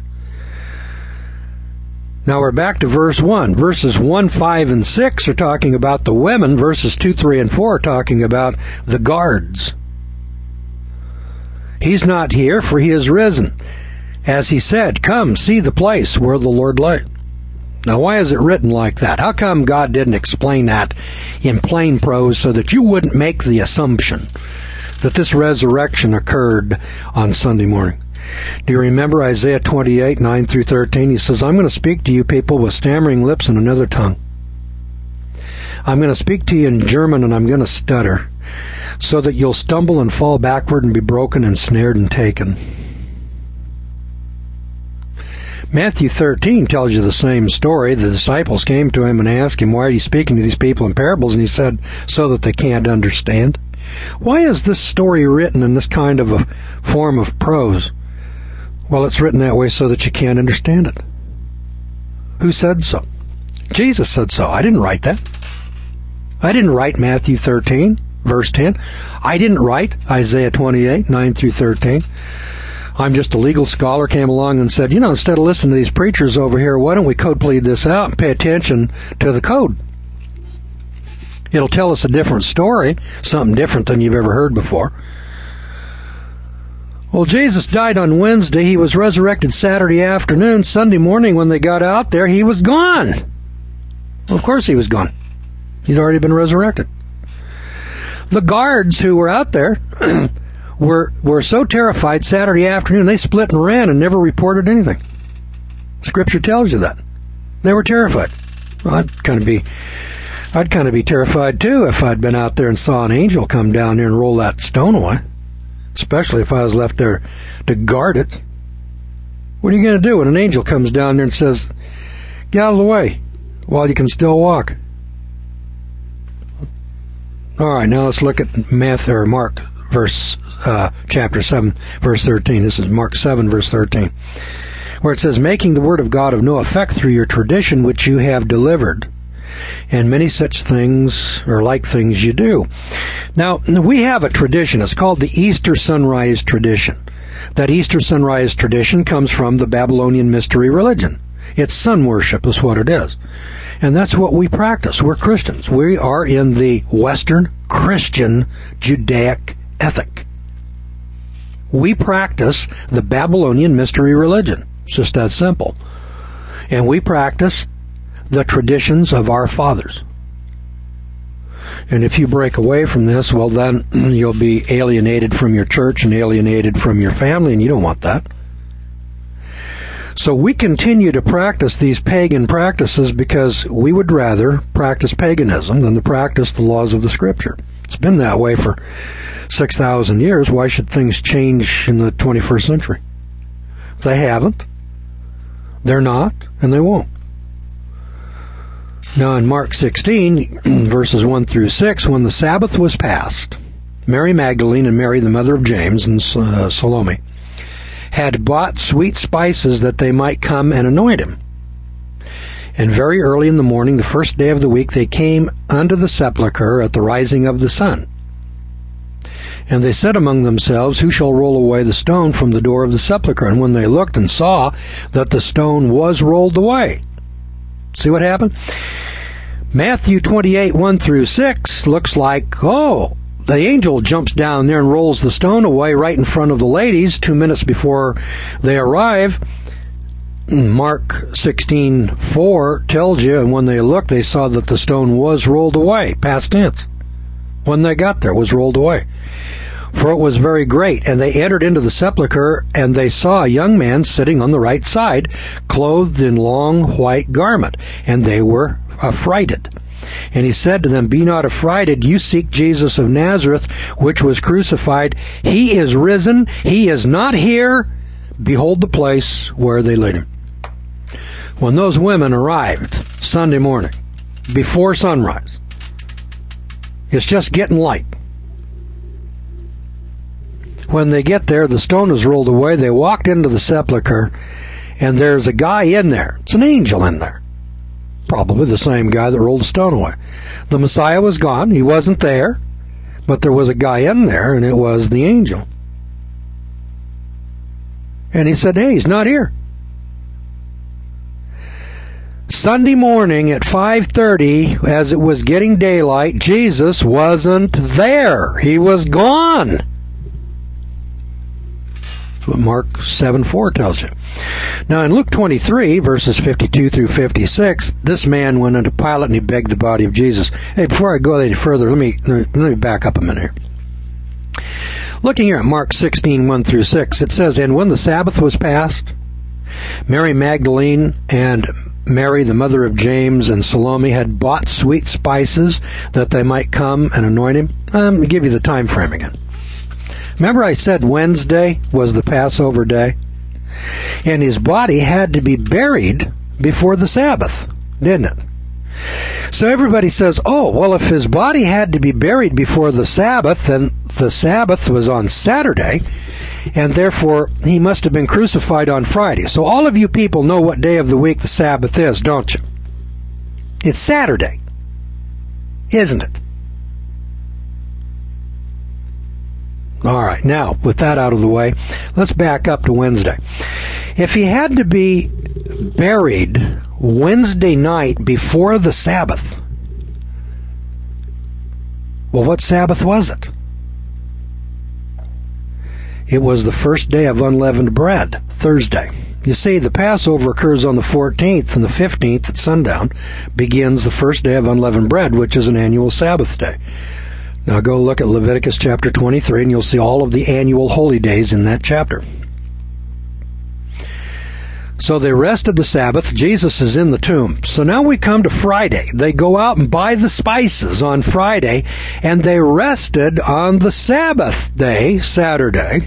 Now we're back to verse 1. Verses 1, 5, and 6 are talking about the women. Verses 2, 3, and 4 are talking about the guards. He's not here, for he is risen. As he said, come, see the place where the Lord lay. Now, why is it written like that? How come God didn't explain that in plain prose so that you wouldn't make the assumption that this resurrection occurred on Sunday morning? Do you remember Isaiah 28, 9 through 13? He says, I'm going to speak to you people with stammering lips and another tongue. I'm going to speak to you in German and I'm going to stutter, so that you'll stumble and fall backward and be broken and snared and taken. Matthew 13 tells you the same story. The disciples came to him and asked him, why are you speaking to these people in parables? And he said, so that they can't understand. Why is this story written in this kind of a form of prose? Well, it's written that way so that you can't understand it. Who said so? Jesus said so. I didn't write that. I didn't write Matthew 13, verse 10. I didn't write Isaiah 28, 9 through 13. I'm just a legal scholar, came along and said, instead of listening to these preachers over here, why don't we code plead this out and pay attention to the code? It'll tell us a different story, something different than you've ever heard before. Well, Jesus died on Wednesday. He was resurrected Saturday afternoon. Sunday morning when they got out there, he was gone. Well, of course he was gone. He'd already been resurrected. The guards who were out there were so terrified Saturday afternoon, they split and ran and never reported anything. Scripture tells you that. They were terrified. Well, I'd kind of be terrified too if I'd been out there and saw an angel come down here and roll that stone away. Especially if I was left there to guard it. What are you going to do when an angel comes down there and says, get out of the way while you can still walk? All right, now let's look at Mark chapter 7, verse 13. This is Mark 7, verse 13, where it says, making the word of God of no effect through your tradition which you have delivered, and many such things or like things you do. Now, we have a tradition. It's called the Easter sunrise tradition. That Easter sunrise tradition comes from the Babylonian mystery religion. It's sun worship is what it is. And that's what we practice. We're Christians. We are in the Western Christian Judaic ethic. We practice the Babylonian mystery religion. It's just that simple. And we practice the traditions of our fathers. And if you break away from this, well then you'll be alienated from your church and alienated from your family, and you don't want that. So we continue to practice these pagan practices because we would rather practice paganism than to practice the laws of the Scripture. It's been that way for 6,000 years. Why should things change in the 21st century? They haven't. They're not, and they won't. Now in Mark 16, verses 1 through 6, when the Sabbath was passed, Mary Magdalene and Mary, the mother of James, and Salome, had bought sweet spices that they might come and anoint him. And very early in the morning, the first day of the week, they came unto the sepulchre at the rising of the sun. And they said among themselves, who shall roll away the stone from the door of the sepulchre? And when they looked and saw that the stone was rolled away. See what happened? Matthew 28, 1 through 6 looks like, the angel jumps down there and rolls the stone away right in front of the ladies 2 minutes before they arrive. Mark 16:4 tells you, and when they looked, they saw that the stone was rolled away, past tense. When they got there, it was rolled away. For it was very great. And they entered into the sepulchre, and they saw a young man sitting on the right side, clothed in long white garment, and they were affrighted. And he said to them, be not affrighted, you seek Jesus of Nazareth, which was crucified. He is risen, he is not here. Behold the place where they laid him. When those women arrived Sunday morning, before sunrise, it's just getting light. When they get there, the stone is rolled away. They walked into the sepulchre, and there's a guy in there. It's an angel in there. Probably the same guy that rolled the stone away. The Messiah was gone. He wasn't there. But there was a guy in there, and it was the angel. And he said, hey, he's not here. Sunday morning at 5:30, as it was getting daylight, Jesus wasn't there. He was gone. That's what Mark 7:4 tells you. Now in Luke 23, verses 52 through 56, this man went unto Pilate and he begged the body of Jesus. Hey, before I go any further, let me back up a minute here. Looking here at Mark 16:1 through 6, it says, "And when the Sabbath was past, Mary Magdalene and Mary, the mother of James, and Salome had bought sweet spices that they might come and anoint him." Let me give you the time frame again. Remember I said Wednesday was the Passover day? And his body had to be buried before the Sabbath, didn't it? So everybody says, oh, well, if his body had to be buried before the Sabbath, then the Sabbath was on Saturday, and therefore he must have been crucified on Friday. So all of you people know what day of the week the Sabbath is, don't you? It's Saturday, isn't it? All right, now, with that out of the way, let's back up to Wednesday. If he had to be buried Wednesday night before the Sabbath, well, what Sabbath was it? It was the first day of unleavened bread, Thursday. You see, the Passover occurs on the 14th, and the 15th at sundown begins the first day of unleavened bread, which is an annual Sabbath day. Now go look at Leviticus chapter 23, and you'll see all of the annual holy days in that chapter. So they rested the Sabbath. Jesus is in the tomb. So now we come to Friday. They go out and buy the spices on Friday, and they rested on the Sabbath day, Saturday.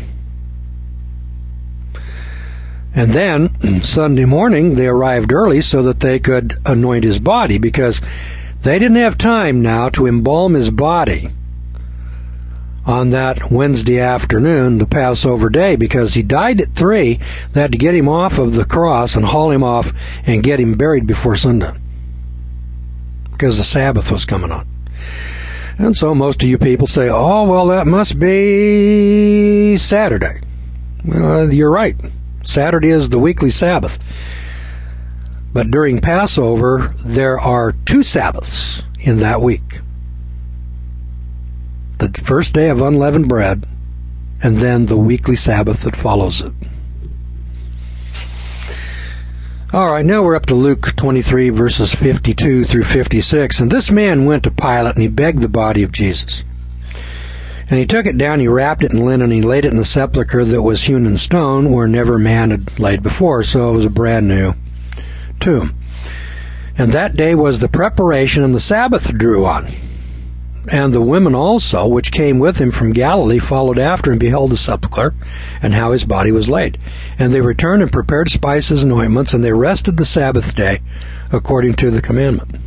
And then, Sunday morning, they arrived early so that they could anoint his body, because they didn't have time now to embalm his body on that Wednesday afternoon, the Passover day, because he died at 3. They had to get him off of the cross and haul him off and get him buried before sundown, because the Sabbath was coming on. And so most of you people say, oh, well, that must be Saturday. Well, you're right. Saturday is the weekly Sabbath. But during Passover, there are 2 Sabbaths in that week. The first day of unleavened bread, and then the weekly Sabbath that follows it. All right, now we're up to Luke 23, verses 52 through 56. "And this man went to Pilate, and he begged the body of Jesus. And he took it down, he wrapped it in linen, and he laid it in the sepulchre that was hewn in stone, where never man had laid before." So it was a brand new tomb. "And that day was the preparation, and the Sabbath drew on. And the women also, which came with him from Galilee, followed after and beheld the sepulchre, and how his body was laid. And they returned and prepared spices and ointments, and they rested the Sabbath day according to the commandment."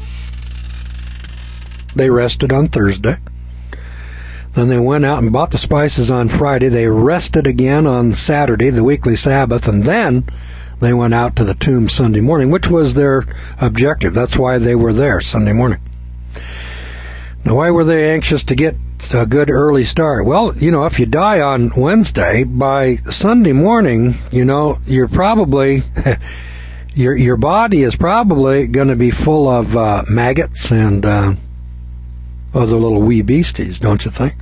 They rested on Thursday. Then they went out and bought the spices on Friday. They rested again on Saturday, the weekly Sabbath, and then they went out to the tomb Sunday morning, which was their objective. That's why they were there Sunday morning. Now, why were they anxious to get a good early start? Well, if you die on Wednesday, by Sunday morning, you're probably, your body is probably going to be full of maggots and other little wee beasties, don't you think?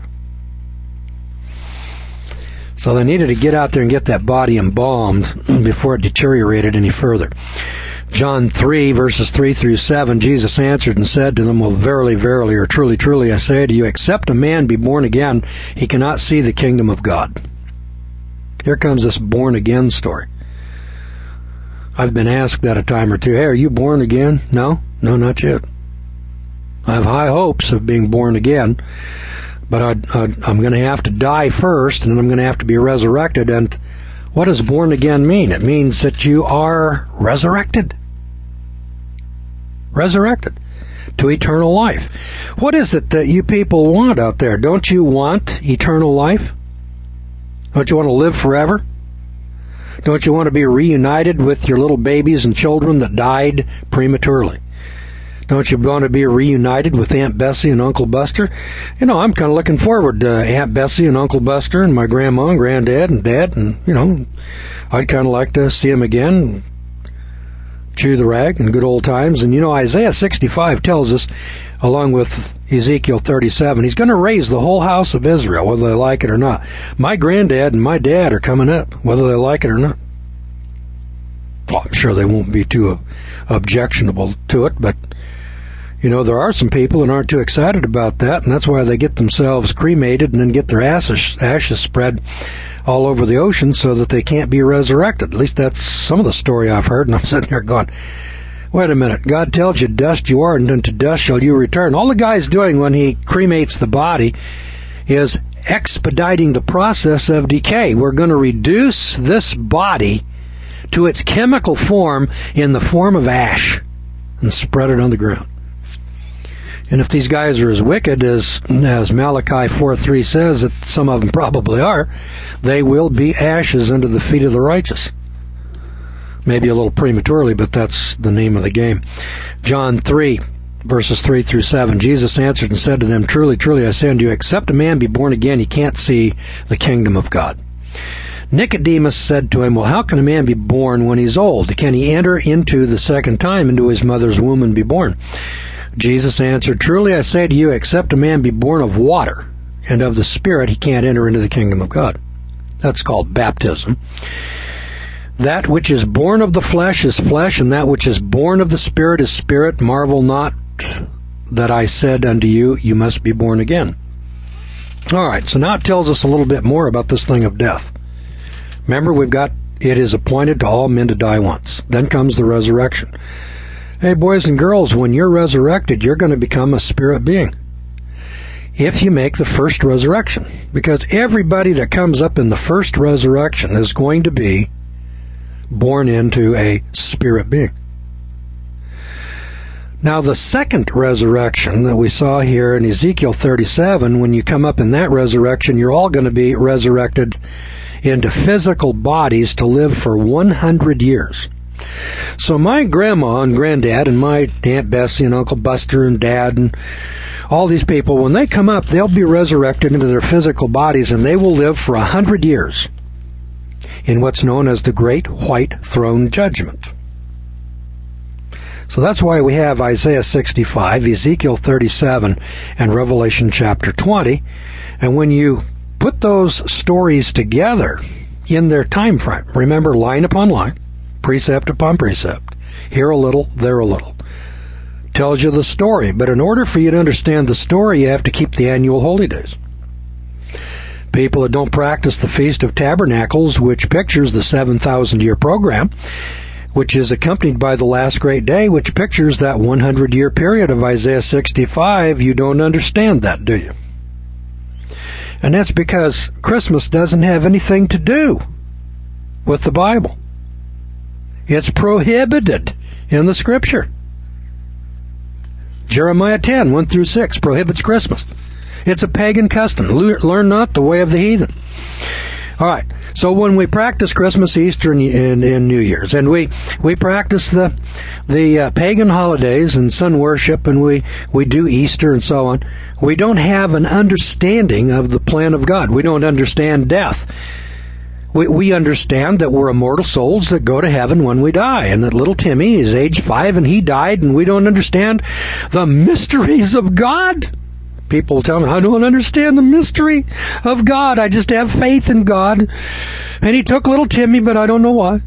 So they needed to get out there and get that body embalmed before it deteriorated any further. John 3, verses 3 through 7, Jesus answered and said to them, "Well, verily, verily, or truly, truly, I say to you, except a man be born again, he cannot see the kingdom of God." Here comes this born again story. I've been asked that a time or two, "Hey, are you born again?" No, not yet. I have high hopes of being born again, but I'm going to have to die first, and then I'm going to have to be resurrected. And what does born again mean? It means that you are resurrected. Resurrected to eternal life. What is it that you people want out there? Don't you want eternal life? Don't you want to live forever? Don't you want to be reunited with your little babies and children that died prematurely? Don't you want to be reunited with Aunt Bessie and Uncle Buster? I'm kind of looking forward to Aunt Bessie and Uncle Buster and my grandma and granddad and dad, and, I'd kind of like to see them again, chew the rag and good old times. And, Isaiah 65 tells us, along with Ezekiel 37. He's going to raise the whole house of Israel, whether they like it or not. My granddad and my dad are coming up, whether they like it or not. Well, I'm sure they won't be too objectionable to it, but, there are some people that aren't too excited about that, and that's why they get themselves cremated and then get their ashes spread all over the ocean so that they can't be resurrected. At least that's some of the story I've heard, and I'm sitting there going, wait a minute, God tells you dust you are, and unto dust shall you return. All the guy's doing when he cremates the body is expediting the process of decay. We're going to reduce this body to its chemical form in the form of ash and spread it on the ground. And if these guys are as wicked as Malachi 4:3 says that some of them probably are, they will be ashes under the feet of the righteous. Maybe a little prematurely, but that's the name of the game. John 3, verses 3 through 7. Jesus answered and said to them, Truly, truly, I say unto you, except a man be born again, he can't see the kingdom of God. Nicodemus said to him, Well, how can a man be born when he's old? Can he enter into the second time into his mother's womb and be born? Jesus answered, Truly, I say to you, except a man be born of water and of the Spirit, he can't enter into the kingdom of God. That's called baptism. That which is born of the flesh is flesh, and that which is born of the Spirit is spirit. Marvel not that I said unto you, you must be born again. All right, so now it tells us a little bit more about this thing of death. Remember, we've got, it is appointed to all men to die once. Then comes the resurrection. Hey, boys and girls, when you're resurrected, you're going to become a spirit being. If you make the first resurrection. Because everybody that comes up in the first resurrection is going to be born into a spirit being. Now, the second resurrection that we saw here in Ezekiel 37, when you come up in that resurrection, you're all going to be resurrected into physical bodies to live for 100 years. So my grandma and granddad and my Aunt Bessie and Uncle Buster and Dad and all these people, when they come up, they'll be resurrected into their physical bodies, and they will live for 100 years in what's known as the Great White Throne Judgment. So that's why we have Isaiah 65, Ezekiel 37, and Revelation chapter 20. And when you put those stories together in their time frame, remember, line upon line, precept upon precept, here a little, there a little, tells you the story. But in order for you to understand the story, you have to keep the annual holy days. People that don't practice the Feast of Tabernacles, which pictures the 7,000-year program, which is accompanied by the last great day, which pictures that 100-year period of Isaiah 65, you don't understand that, do you? And that's because Christmas doesn't have anything to do with the Bible. It's prohibited in the Scripture. Jeremiah 10, 1 through 6, prohibits Christmas. It's a pagan custom. Learn not the way of the heathen. All right. So when we practice Christmas, Easter, and New Year's, and we practice the pagan holidays and sun worship, and we do Easter and so on, we don't have an understanding of the plan of God. We don't understand death. We understand that we're immortal souls that go to heaven when we die, and that little Timmy is age 5 and he died, and we don't understand the mysteries of God. People tell me, I don't understand the mystery of God. I just have faith in God. And he took little Timmy, but I don't know why.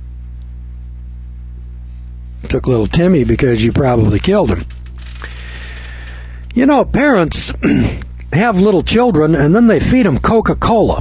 Took little Timmy because you probably killed him. You know, parents have little children, and then they feed them Coca-Cola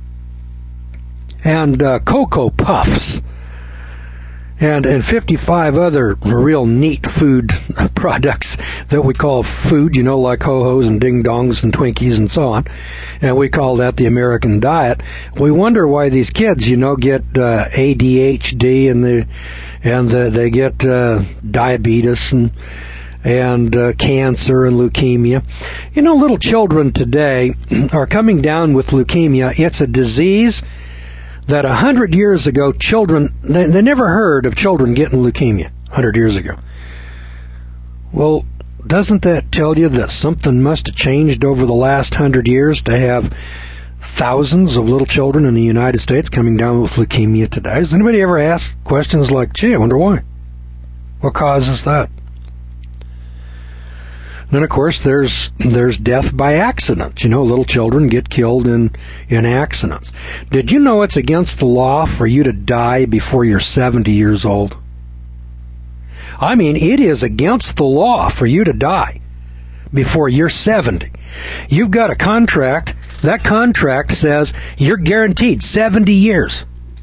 and Cocoa Puffs and 55 other real neat food products that we call food, you know, like Ho-Hos and Ding Dongs and Twinkies and so on. And we call that the American diet. We wonder why these kids, you know, get ADHD and they get diabetes and cancer and leukemia. You know, little children today are coming down with leukemia. It's a disease that 100 years ago, children, they never heard of children getting leukemia 100 years ago. Well, doesn't that tell you that something must have changed over the last 100 years to have thousands of little children in the United States coming down with leukemia today? Has anybody ever asked questions like, gee, I wonder why? What causes that? Then, of course, there's death by accident. Little children get killed in accidents. Did you know it's against the law for you to die before you're 70 years old? I mean, it is against the law for you to die before you're 70. You've got a contract. That contract says you're guaranteed 70 years.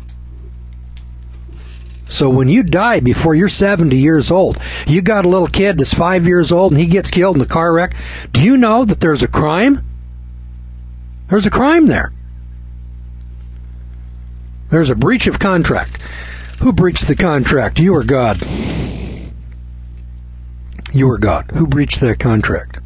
So when you die before you're 70 years old, you got a little kid that's 5 years old and he gets killed in a car wreck. Do you know that there's a crime? There's a crime there. There's a breach of contract. Who breached the contract? You or God? You or God? Who breached that contract?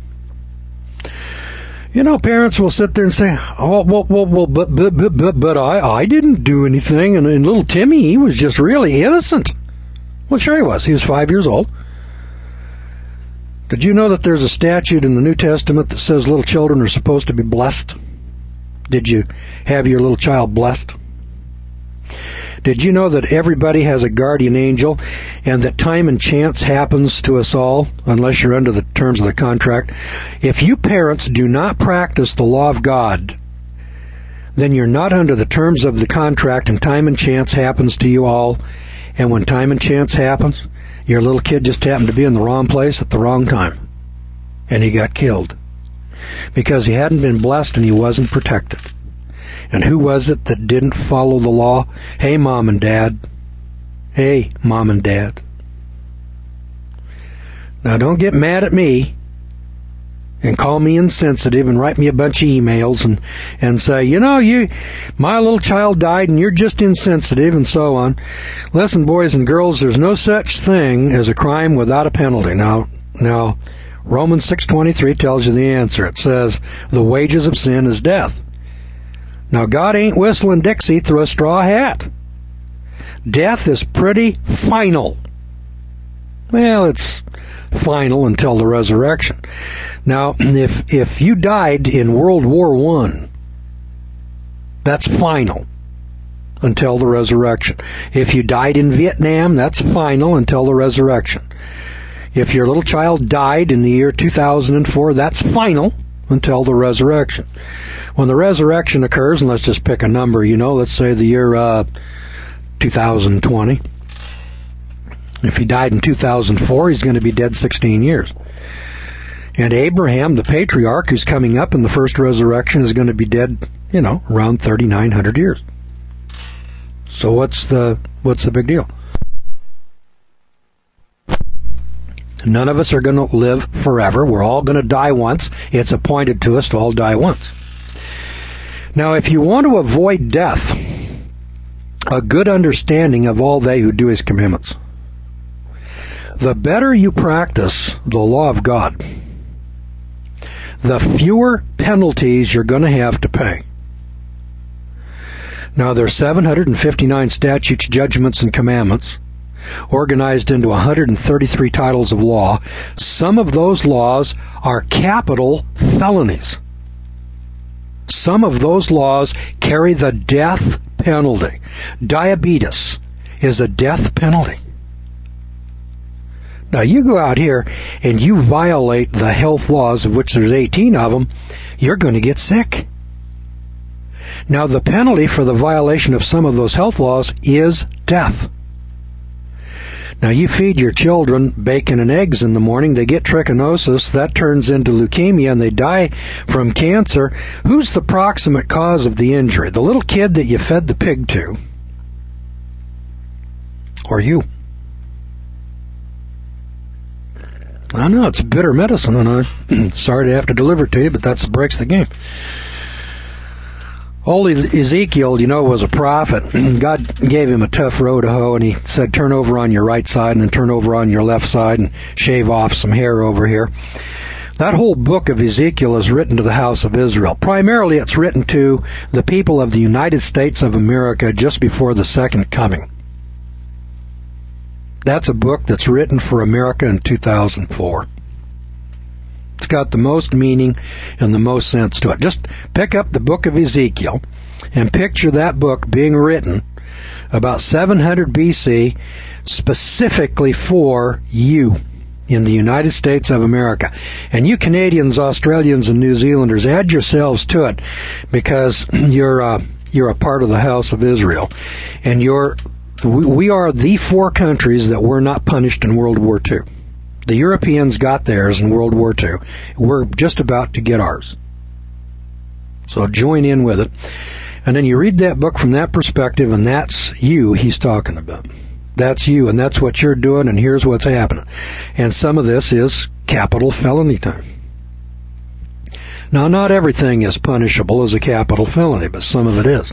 Parents will sit there and say, "Oh, well, but I didn't do anything," and little Timmy, he was just really innocent. Well, sure he was. He was 5 years old. Did you know that there's a statute in the New Testament that says little children are supposed to be blessed? Did you have your little child blessed? Did you know that everybody has a guardian angel and that time and chance happens to us all unless you're under the terms of the contract? If you parents do not practice the law of God, then you're not under the terms of the contract and time and chance happens to you all. And when time and chance happens, your little kid just happened to be in the wrong place at the wrong time. And he got killed because he hadn't been blessed and he wasn't protected. And who was it that didn't follow the law? Hey, Mom and Dad. Hey, Mom and Dad. Now, don't get mad at me and call me insensitive and write me a bunch of emails and say, my little child died and you're just insensitive and so on. Listen, boys and girls, there's no such thing as a crime without a penalty. Now, Romans 6:23 tells you the answer. It says, the wages of sin is death. Now, God ain't whistling Dixie through a straw hat. Death is pretty final. Well, it's final until the resurrection. Now, if you died in World War I, that's final until the resurrection. If you died in Vietnam, that's final until the resurrection. If your little child died in the year 2004, that's final until the resurrection. When the resurrection occurs, and let's just pick a number, let's say the year 2020. If he died in 2004, he's going to be dead 16 years. And Abraham, the patriarch, who's coming up in the first resurrection, is going to be dead, around 3,900 years. So what's the big deal? None of us are going to live forever. We're all going to die once. It's appointed to us to all die once. Now, if you want to avoid death, a good understanding of all they who do his commandments, the better you practice the law of God, the fewer penalties you're going to have to pay. Now, there are 759 statutes, judgments, and commandments, organized into 133 titles of law. Some of those laws are capital felonies. Some of those laws carry the death penalty. Diabetes is a death penalty. Now, you go out here and you violate the health laws, of which there's 18 of them, you're going to get sick. Now, the penalty for the violation of some of those health laws is death. Now, you feed your children bacon and eggs in the morning, they get trichinosis, that turns into leukemia, and they die from cancer. Who's the proximate cause of the injury? The little kid that you fed the pig to, or you? I know, it's bitter medicine, and I'm sorry to have to deliver it to you, but that breaks the game. Old Ezekiel, was a prophet. God gave him a tough row to hoe, and he said, turn over on your right side and then turn over on your left side and shave off some hair over here. That whole book of Ezekiel is written to the house of Israel. Primarily, it's written to the people of the United States of America just before the second coming. That's a book that's written for America in 2004. It's got the most meaning and the most sense to it. Just pick up the book of Ezekiel and picture that book being written about 700 BC specifically for you in the United States of America. And you Canadians, Australians, and New Zealanders, add yourselves to it, because you're a part of the house of Israel. And we are the 4 countries that were not punished in World War II. The Europeans got theirs in World War II. We're just about to get ours. So join in with it. And then you read that book from that perspective, and that's you he's talking about. That's you, and that's what you're doing, and here's what's happening. And some of this is capital felony time. Now, not everything is punishable as a capital felony, but some of it is.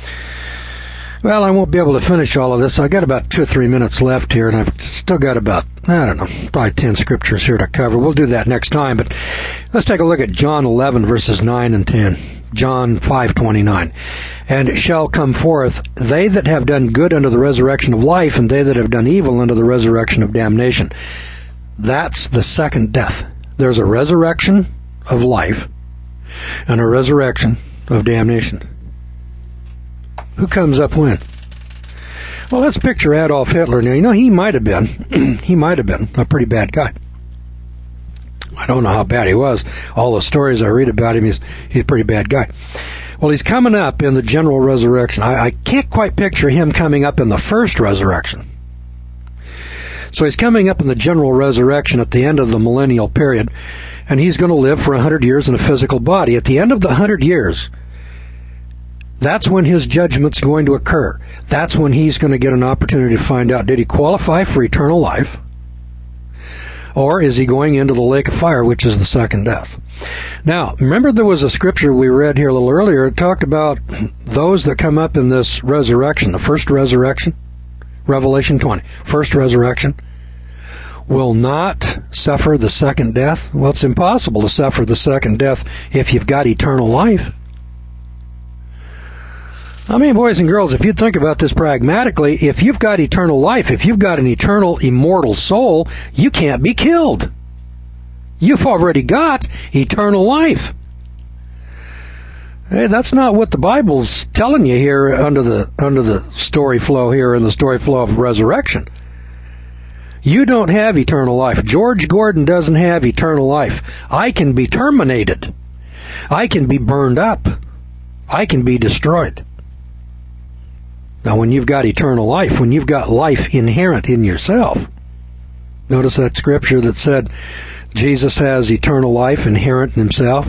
Well, I won't be able to finish all of this. I got about 2 or 3 minutes left here, and I've still got about, probably 10 scriptures here to cover. We'll do that next time, but let's take a look at John 11, verses 9 and 10. John 5:29. And it shall come forth they that have done good unto the resurrection of life, and they that have done evil unto the resurrection of damnation. That's the second death. There's a resurrection of life and a resurrection of damnation. Who comes up when? Well, let's picture Adolf Hitler. Now, he might have been a pretty bad guy. I don't know how bad he was. All the stories I read about him, he's a pretty bad guy. Well, he's coming up in the general resurrection. I can't quite picture him coming up in the first resurrection. So he's coming up in the general resurrection at the end of the millennial period, and he's going to live for 100 years in a physical body. At the end of the 100 years, that's when his judgment's going to occur. That's when he's going to get an opportunity to find out, did he qualify for eternal life? Or is he going into the lake of fire, which is the second death? Now, remember there was a scripture we read here a little earlier. It talked about those that come up in this resurrection, the first resurrection, Revelation 20, first resurrection, will not suffer the second death. Well, it's impossible to suffer the second death if you've got eternal life. I mean, boys and girls, if you think about this pragmatically, if you've got eternal life, if you've got an eternal, immortal soul, you can't be killed. You've already got eternal life. Hey, that's not what the Bible's telling you here under the story flow here in the story flow of resurrection. You don't have eternal life. George Gordon doesn't have eternal life. I can be terminated. I can be burned up. I can be destroyed. Now, when you've got eternal life, when you've got life inherent in yourself, notice that scripture that said Jesus has eternal life inherent in himself.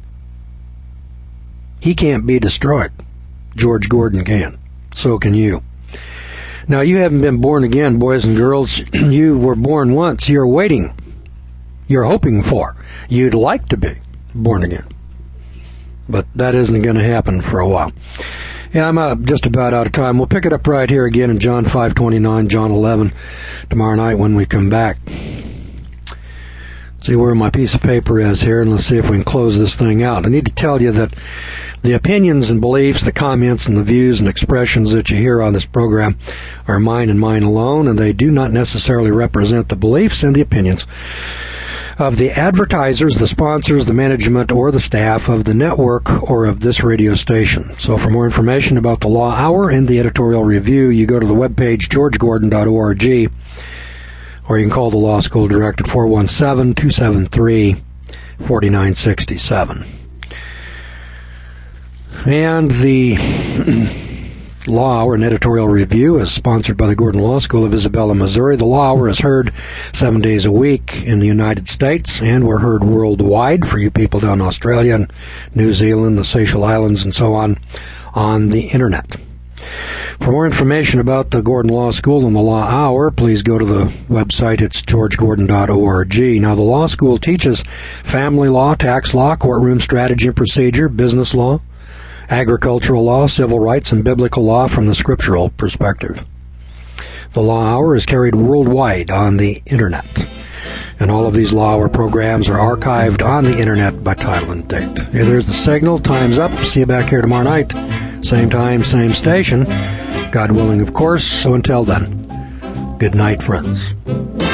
He can't be destroyed. George Gordon can. So can you. Now, you haven't been born again, boys and girls. You were born once. You're waiting. You're hoping for. You'd like to be born again. But that isn't going to happen for a while. Yeah, I'm just about out of time. We'll pick it up right here again in John 5:29, John 11, tomorrow night when we come back. See where my piece of paper is here, and let's see if we can close this thing out. I need to tell you that the opinions and beliefs, the comments and the views and expressions that you hear on this program are mine and mine alone, and they do not necessarily represent the beliefs and the opinions of the advertisers, the sponsors, the management, or the staff of the network or of this radio station. So for more information about the Law Hour and the editorial review, you go to the webpage georgegordon.org, or you can call the Law School Direct at 417-273-4967. And the Law Hour and editorial review is sponsored by the Gordon Law School of Isabella, Missouri. The Law Hour is heard 7 days a week in the United States, and we're heard worldwide for you people down in Australia and New Zealand, the Seychelles Islands, and so on the Internet. For more information about the Gordon Law School and the Law Hour, please go to the website. It's georgegordon.org. Now, the Law School teaches family law, tax law, courtroom strategy and procedure, business law, agricultural law, civil rights, and biblical law from the scriptural perspective. The Law Hour is carried worldwide on the Internet, and all of these Law Hour programs are archived on the Internet by title and date. Hey, there's the signal. Time's up. See you back here tomorrow night. Same time, same station. God willing, of course. So until then, good night, friends.